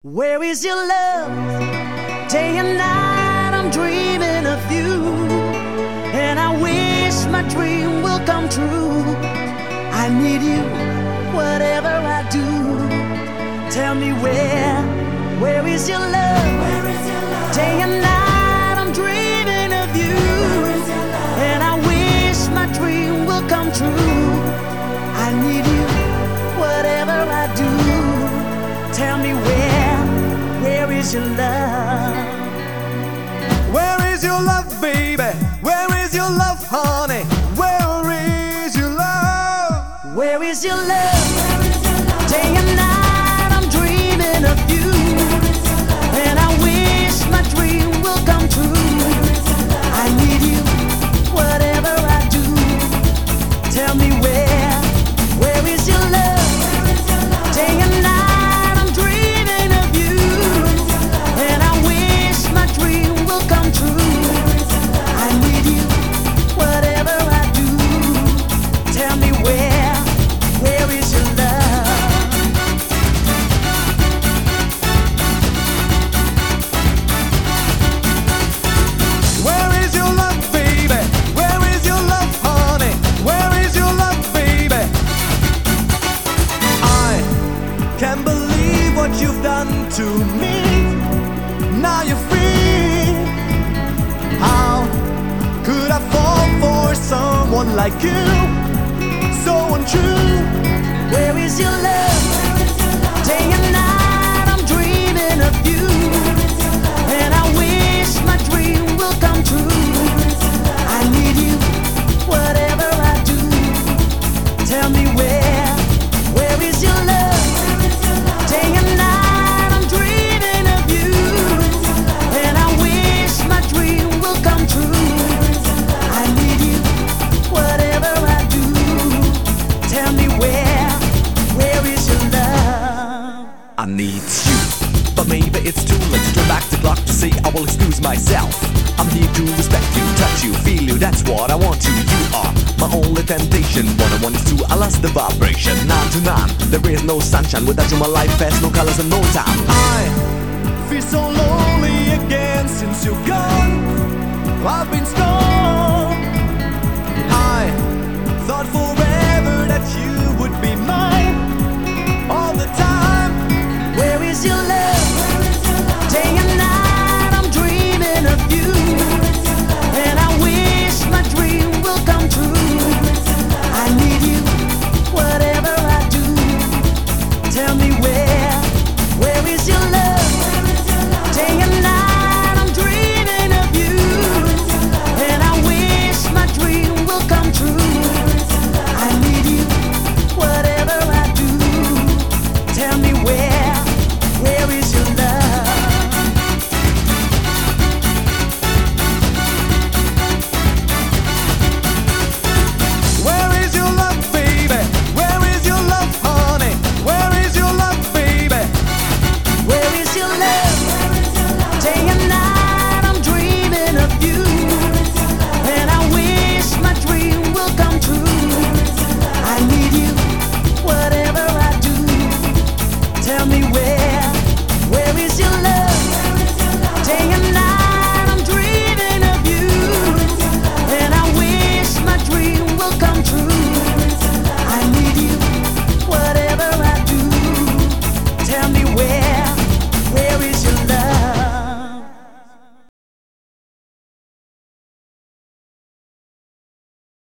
Where is your love? Day and night I'm dreaming of you, and I wish my dream will come true. I need you, whatever I do. Tell me where is your love? Day and night I'm dreaming of you, and I wish my dream will come true. I need you, whatever I do. Tell me where is your love? Where is your love, baby? Where is your love, honey? Where is your love? Where is your love? Day and night I'm dreaming of you, and I wish my dream will come true. I need you, whatever I do. Tell me where is your love? Day and night you've done to me. Now you're free. How could I fall for someone like you? So untrue. Where is your love? Day and night I'm dreaming of you, and I wish my dream will come true. I need you, whatever I do. Tell me where is your love? Day and night I'm dreaming of you, and I wish my dream will come true. I need you, whatever I do. Tell me where is your love? I need you, but maybe it's too late to turn back the clock to say I will excuse myself. I'm here to respect you, touch you, feel you, that's what I want to. You are my only temptation. What I want is to lost the vibration. 9 to 9, there is no sunshine. Without you my life has no colors and no time. I feel so lonely again since you're gone. I've been stoned.